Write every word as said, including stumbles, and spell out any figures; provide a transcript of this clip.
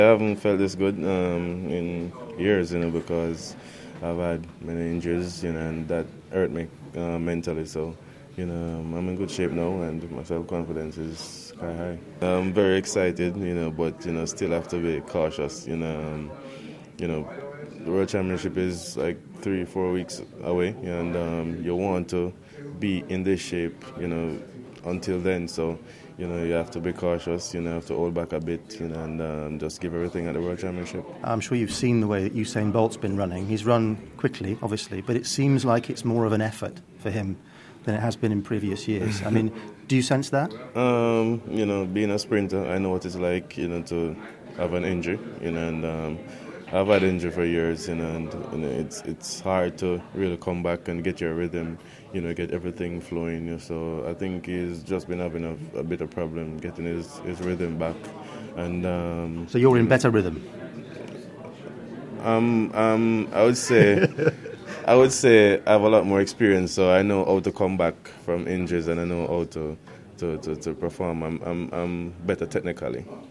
I haven't felt this good um, in years, you know, because I've had many injuries, you know, and that hurt me uh, mentally. So, you know, I'm in good shape now, and my self-confidence is quite high. I'm very excited, you know, but you know, still have to be cautious, you know. Um, you know, the World Championship is like three, four weeks away, and um, you want to be in this shape, you know, until then. So, you know, you have to be cautious, you know, have to hold back a bit, you know, and um, just give everything at the World Championship. I'm sure you've seen the way that Usain Bolt's been running. He's run quickly, obviously, but it seems like it's more of an effort for him than it has been in previous years. I mean, do you sense that? Um, you know, being a sprinter, I know what it's like, you know, to have an injury, you know, and um, I've had injury for years, you know, and you know, it's it's hard to really come back and get your rhythm, you know, get everything flowing. You know, so I think he's just been having a, a bit of problem getting his, his rhythm back. And um, so you're in better rhythm. Um, um, I would say, I would say I have a lot more experience, so I know how to come back from injuries, and I know how to to, to, to perform. I'm, I'm I'm better technically.